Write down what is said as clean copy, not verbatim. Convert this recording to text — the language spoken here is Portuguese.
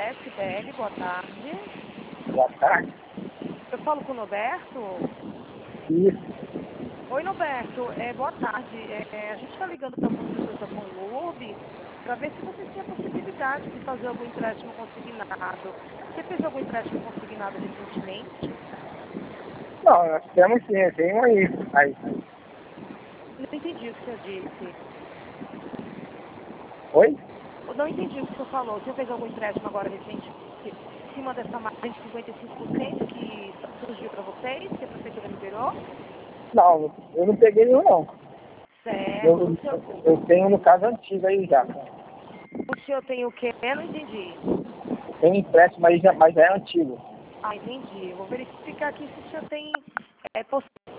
SBL, boa tarde. Boa tarde. Eu falo com o Norberto? Isso. Oi, Norberto. Boa tarde. A gente está ligando para a construtora Conlube para ver se você tinha possibilidade de fazer algum empréstimo consignado. Você fez algum empréstimo consignado recentemente? Não, nós temos sim, eu tenho aí. Não entendi o que você disse. Oi? Eu não entendi o que você falou. Você fez algum empréstimo agora recente em cima dessa margem de 55% que surgiu para vocês, que a prefeitura liberou? Não, eu não peguei nenhum não. Certo. Eu tenho no caso antigo aí já. O senhor tem o quê? Eu não entendi. Tem um empréstimo aí, mas já é antigo. Ah, entendi. Vou verificar aqui se o senhor tem